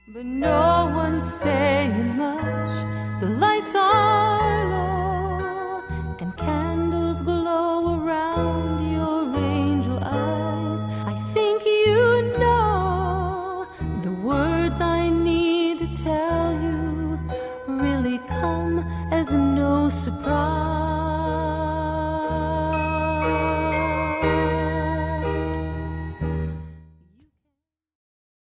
But no one's saying much. The lights are low and candles glow around your angel eyes. I think you know the words I need to tell you really come as no surprise.